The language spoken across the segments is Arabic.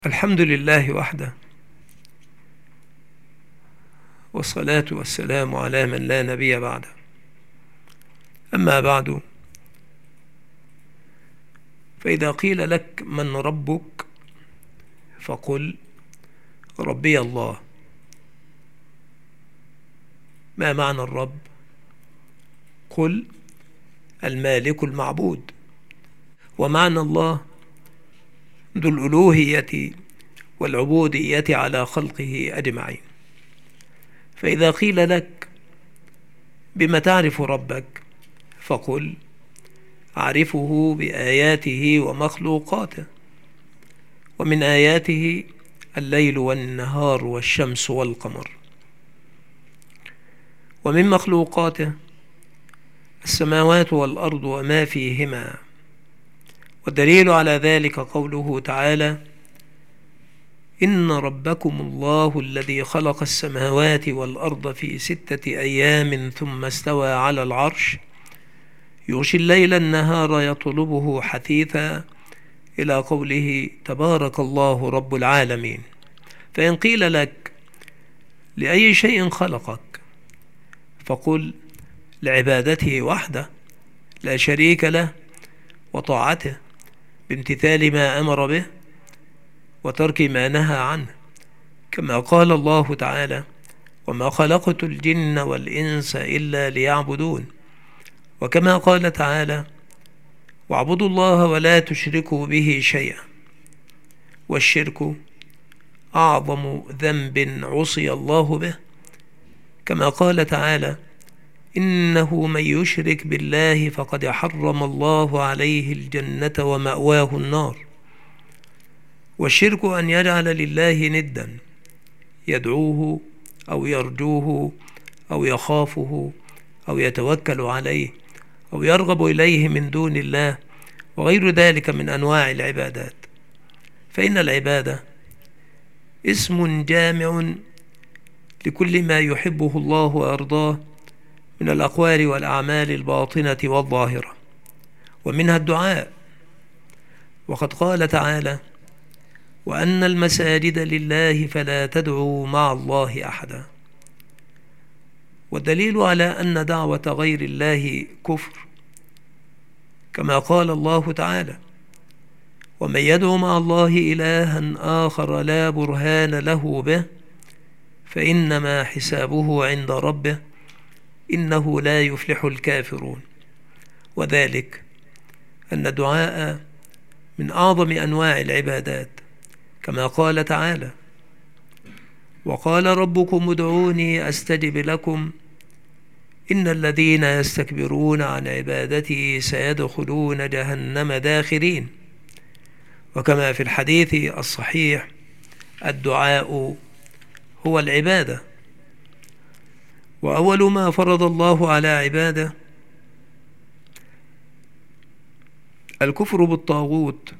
الحمد لله وحده، والصلاة والسلام على من لا نبي بعده. أما بعد، فإذا قيل لك من ربك فقل ربي الله. ما معنى الرب؟ قل المالك المعبود. ومعنى الله ذو الألوهية والعبودية على خلقه أجمعين. فإذا قيل لك بما تعرف ربك فقل أعرفه بآياته ومخلوقاته، ومن آياته الليل والنهار والشمس والقمر، ومن مخلوقاته السماوات والأرض وما فيهما. والدليل على ذلك قوله تعالى: إن ربكم الله الذي خلق السماوات والأرض في 6 أيام ثم استوى على العرش يغشي الليل النهار يطلبه حثيثا، إلى قوله تبارك الله رب العالمين. فإن قيل لك لأي شيء خلقك فقل لعبادته وحده لا شريك له، وطاعته بامتثال ما أمر به وترك ما نهى عنه، كما قال الله تعالى: وما خلقت الجن والإنس إلا ليعبدون. وكما قال تعالى: واعبدوا الله ولا تشركوا به شيئا، والشرك أعظم ذنب عصي الله به، كما قال تعالى: إنه من يشرك بالله فقد حرم الله عليه الجنة ومأواه النار. والشرك أن يجعل لله ندا يدعوه أو يرجوه أو يخافه أو يتوكل عليه أو يرغب إليه من دون الله، وغير ذلك من أنواع العبادات. فإن العبادة اسم جامع لكل ما يحبه الله وأرضاه من الأقوال والأعمال الباطنة والظاهرة، ومنها الدعاء. وقد قال تعالى: وأن المساجد لله فلا تدعوا مع الله أحدا. والدليل على أن دعوة غير الله كفر، كما قال الله تعالى: ومن يدعو مع الله إلها آخر لا برهان له به فإنما حسابه عند ربه إنه لا يفلح الكافرون. وذلك أن الدعاء من أعظم أنواع العبادات، كما قال تعالى: وقال ربكم ادعوني أستجب لكم إن الذين يستكبرون عن عبادتي سيدخلون جهنم داخرين. وكما في الحديث الصحيح: الدعاء هو العبادة. وأول ما فرض الله على عباده الكفر بالطاغوت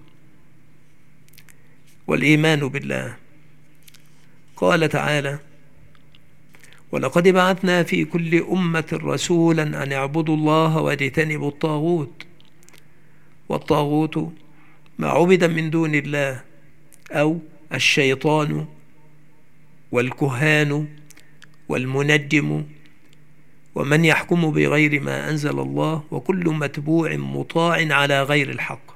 والإيمان بالله. قال تعالى: ولقد بعثنا في كل أمة رسولا أن اعبدوا الله واجتنبوا الطاغوت. والطاغوت ما عبد من دون الله، أو الشيطان والكهان والمنجم ومن يحكم بغير ما أنزل الله، وكل متبوع مطاع على غير الحق.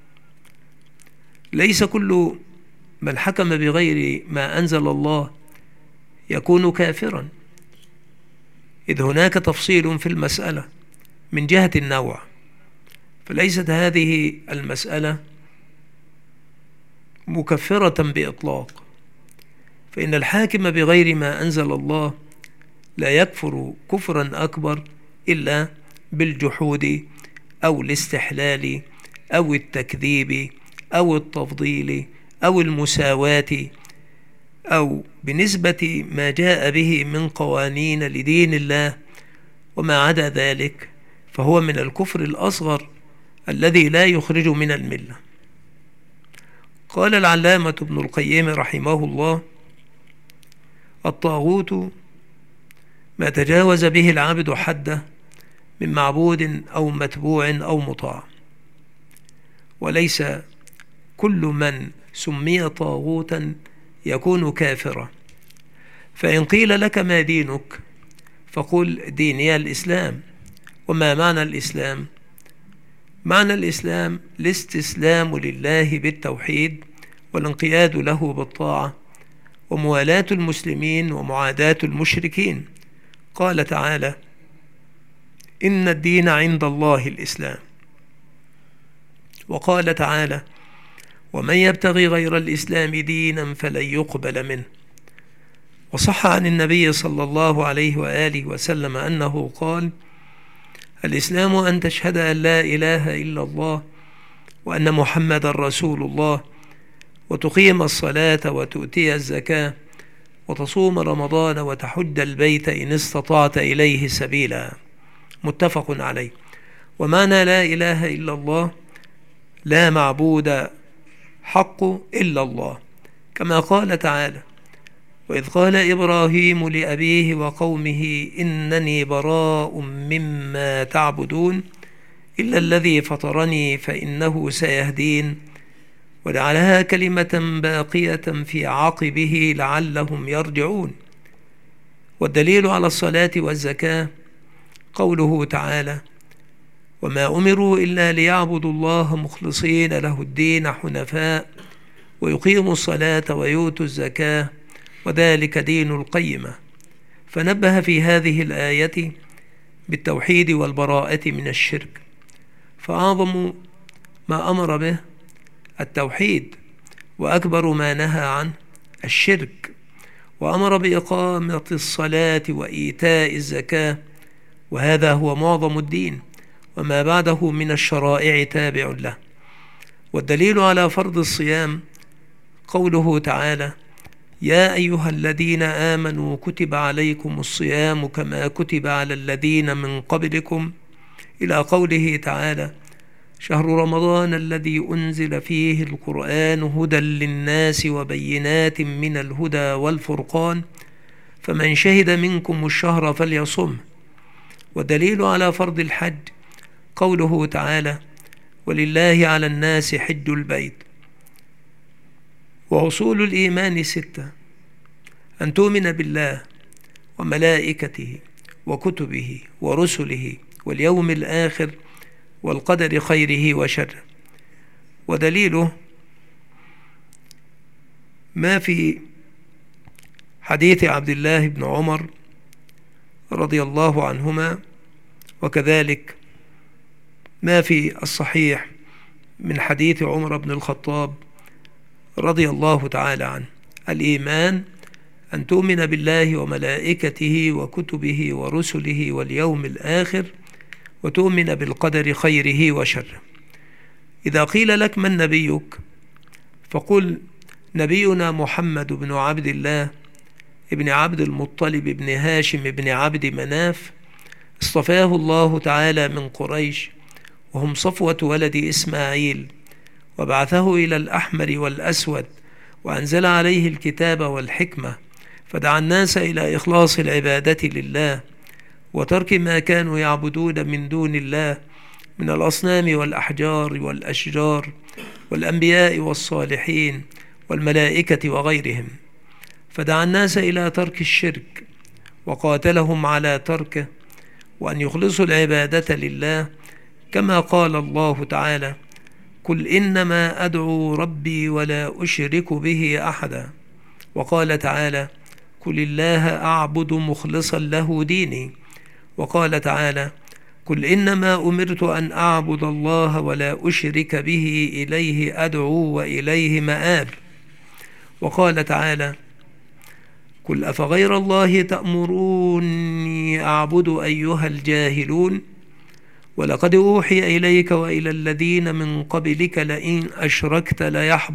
ليس كل من حكم بغير ما أنزل الله يكون كافرا، إذ هناك تفصيل في المسألة من جهة النوع. فليست هذه المسألة مكفرة بإطلاق، فإن الحاكم بغير ما أنزل الله لا يكفر كفرا أكبر إلا بالجحود أو الاستحلال أو التكذيب أو التفضيل أو المساواة، أو بنسبة ما جاء به من قوانين لدين الله. وما عدا ذلك فهو من الكفر الأصغر الذي لا يخرج من الملة. قال العلامة ابن القيم رحمه الله: الطاغوت ما تجاوز به العبد حده من معبود أو متبوع أو مطاع، وليس كل من سمي طاغوتا يكون كافرا. فإن قيل لك ما دينك فقل ديني الإسلام. وما معنى الإسلام؟ معنى الإسلام الاستسلام لله بالتوحيد والانقياد له بالطاعة وموالاة المسلمين ومعاداة المشركين. قال تعالى: إن الدين عند الله الإسلام. وقال تعالى: ومن يبتغي غير الإسلام دينا فلن يقبل منه. وصح عن النبي صلى الله عليه وآله وسلم أنه قال: الإسلام أن تشهد أن لا إله إلا الله وأن محمد رسول الله، وتقيم الصلاة وتؤتي الزكاة وتصوم رمضان وتحج البيت إن استطعت إليه سبيلا. متفق عليه. ومعنى لا إله إلا الله لا معبود حق إلا الله، كما قال تعالى: وإذ قال إبراهيم لأبيه وقومه إنني براء مما تعبدون إلا الذي فطرني فإنه سيهدين، وجعلها كلمة باقية في عقبه لعلهم يرجعون. والدليل على الصلاة والزكاة قوله تعالى: وما أمروا إلا ليعبدوا الله مخلصين له الدين حنفاء ويقيموا الصلاة ويؤتوا الزكاة وذلك دين القيمة. فنبه في هذه الآية بالتوحيد والبراءة من الشرك، فأعظم ما أمر به التوحيد، وأكبر ما نهى عنه الشرك. وأمر بإقامة الصلاة وإيتاء الزكاة، وهذا هو معظم الدين، وما بعده من الشرائع تابع له. والدليل على فرض الصيام قوله تعالى: يا أيها الذين آمنوا كتب عليكم الصيام كما كتب على الذين من قبلكم، إلى قوله تعالى: شهر رمضان الذي أنزل فيه القرآن هدى للناس وبينات من الهدى والفرقان فمن شهد منكم الشهر فليصم. والدليل على فرض الحج قوله تعالى: ولله على الناس حج البيت. وأصول الإيمان 6: أن تؤمن بالله وملائكته وكتبه ورسله واليوم الآخر والقدر خيره وشره. ودليله ما في حديث عبد الله بن عمر رضي الله عنهما، وكذلك ما في الصحيح من حديث عمر بن الخطاب رضي الله تعالى عنه: الإيمان أن تؤمن بالله وملائكته وكتبه ورسله واليوم الآخر وتؤمن بالقدر خيره وشره. إذا قيل لك من نبيك فقل نبينا محمد بن عبد الله ابن عبد المطلب بن هاشم بن عبد مناف، اصطفاه الله تعالى من قريش، وهم صفوة ولد إسماعيل، وبعثه إلى الأحمر والأسود، وأنزل عليه الكتاب والحكمة، فدعا الناس إلى إخلاص العبادة لله وترك ما كانوا يعبدون من دون الله من الأصنام والأحجار والأشجار والأنبياء والصالحين والملائكة وغيرهم. فدعا الناس إلى ترك الشرك وقاتلهم على تركه، وأن يخلصوا العبادة لله، كما قال الله تعالى: قل إنما أدعو ربي ولا أشرك به أحدا. وقال تعالى: قل الله أعبد مخلصا له ديني. وقال تعالى: قل إنما أمرت أن أعبد الله ولا أشرك به إليه أدعو وإليه مآب. وقال تعالى: قل أفغير الله تأمروني أعبد أيها الجاهلون، ولقد أوحي إليك وإلى الذين من قبلك لئن أشركت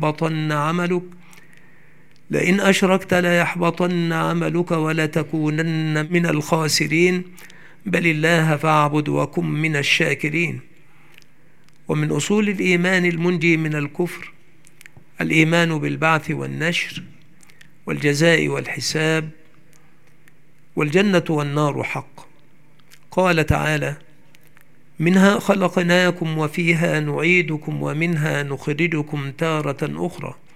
ليحبطن عملك ولتكونن من الخاسرين، بل الله فاعبد وكن من الشاكرين. ومن أصول الإيمان المنجي من الكفر الإيمان بالبعث والنشر والجزاء والحساب، والجنة والنار حق. قال تعالى: منها خلقناكم وفيها نعيدكم ومنها نخرجكم تارة أخرى.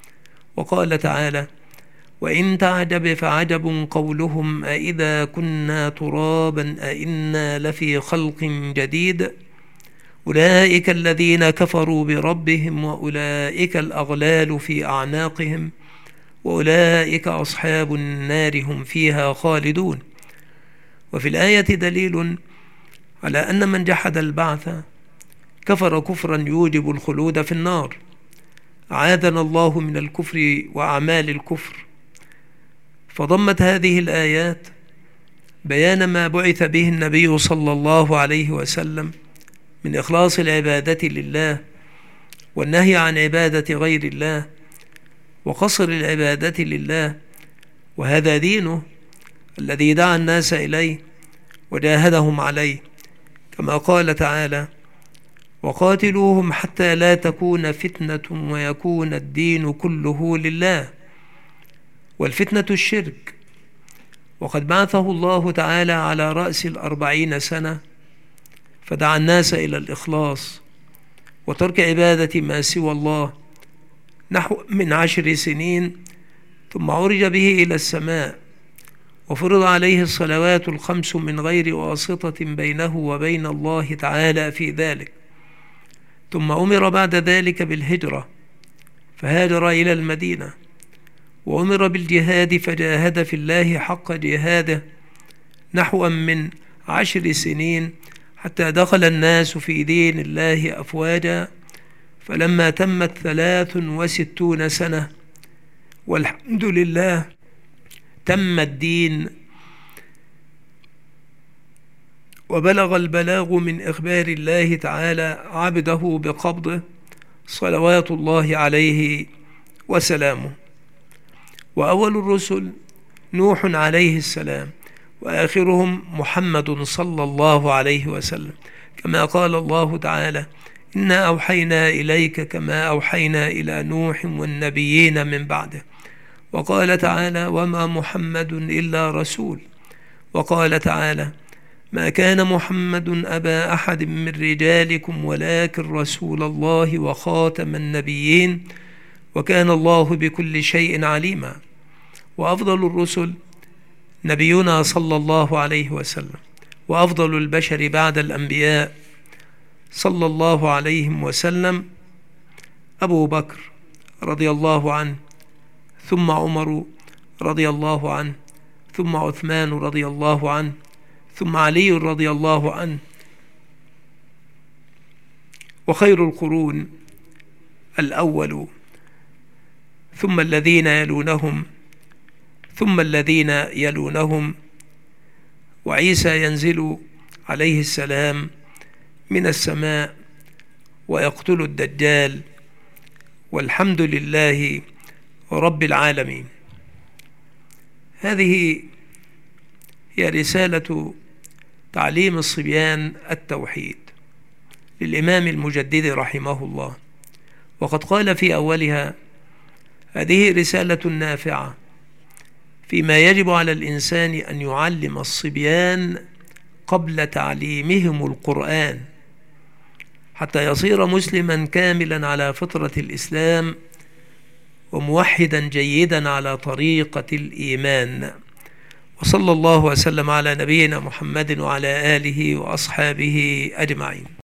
وقال تعالى: وإن تعجب فعجب قولهم أإذا كنا ترابا أإنا لفي خلق جديد أولئك الذين كفروا بربهم وأولئك الأغلال في أعناقهم وأولئك أصحاب النار هم فيها خالدون. وفي الآية دليل على أن من جحد البعث كفر كفرا يوجب الخلود في النار، أعاذنا الله من الكفر وأعمال الكفر. فضمت هذه الآيات بيان ما بعث به النبي صلى الله عليه وسلم من إخلاص العبادة لله والنهي عن عبادة غير الله وقصر العبادة لله، وهذا دينه الذي دعا الناس إليه وجاهدهم عليه، كما قال تعالى: وقاتلوهم حتى لا تكون فتنة ويكون الدين كله لله. والفتنة الشرك، وقد بعثه الله تعالى على رأس 40 سنة فدعا الناس إلى الإخلاص وترك عبادة ما سوى الله نحو من 10 سنين، ثم عرج به إلى السماء وفرض عليه الصلوات الخمس من غير واسطة بينه وبين الله تعالى في ذلك، ثم أمر بعد ذلك بالهجرة فهاجر إلى المدينة، وأمر بالجهاد فجاهد في الله حق جهاده نحو من 10 سنين حتى دخل الناس في دين الله أفواجا، فلما تمت 63 سنة والحمد لله تم الدين وبلغ البلاغ من إخبار الله تعالى عبده بقبضه صلوات الله عليه وسلامه. وأول الرسل نوح عليه السلام، وآخرهم محمد صلى الله عليه وسلم، كما قال الله تعالى: إنا أوحينا إليك كما أوحينا إلى نوح والنبيين من بعده. وقال تعالى: وما محمد إلا رسول. وقال تعالى: ما كان محمد أبا أحد من رجالكم ولكن رسول الله وخاتم النبيين وكان الله بكل شيء عليما. وأفضل الرسل نبينا صلى الله عليه وسلم، وأفضل البشر بعد الأنبياء صلى الله عليه وسلم أبو بكر رضي الله عنه، ثم عمر رضي الله عنه، ثم عثمان رضي الله عنه، ثم علي رضي الله عنه. وخير القرون الأول، ثم الذين يلونهم، ثم الذين يلونهم. وعيسى ينزل عليه السلام من السماء ويقتل الدجال، والحمد لله رب العالمين. هذه هي رسالة تعليم الصبيان التوحيد للإمام المجدد رحمه الله، وقد قال في أولها: هذه رسالة نافعة فيما يجب على الإنسان أن يعلم الصبيان قبل تعليمهم القرآن حتى يصير مسلما كاملا على فطرة الإسلام وموحدا جيدا على طريقة الإيمان. وصلى الله وسلم على نبينا محمد وعلى آله وأصحابه أجمعين.